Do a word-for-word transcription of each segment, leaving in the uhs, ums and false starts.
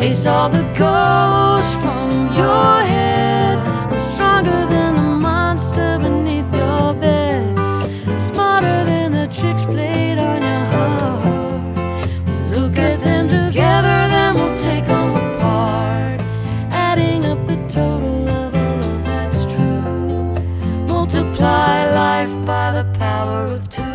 chase all the ghosts from your head. I'm stronger than the monster beneath your bed, smarter than the tricks played on your heart. We'll look at them together, then we'll take them apart, adding up the total of all of that's true. Multiply life by the power of two.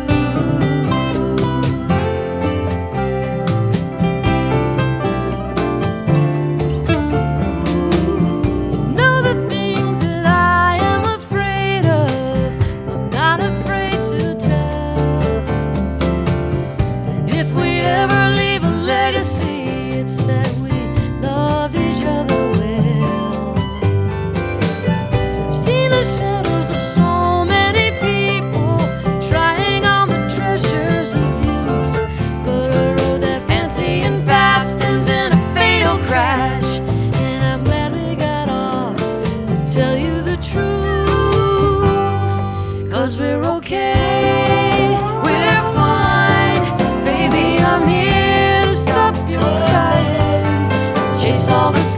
It's that we loved each other well. 'Cause I've seen the shadows of so many people trying on the treasures of youth, but a road that fancy and fast ends in a fatal crash. And I'm glad we got off to tell you the truth, 'cause we're okay, we're fine. Baby, I'm here to stop your crying, chase all the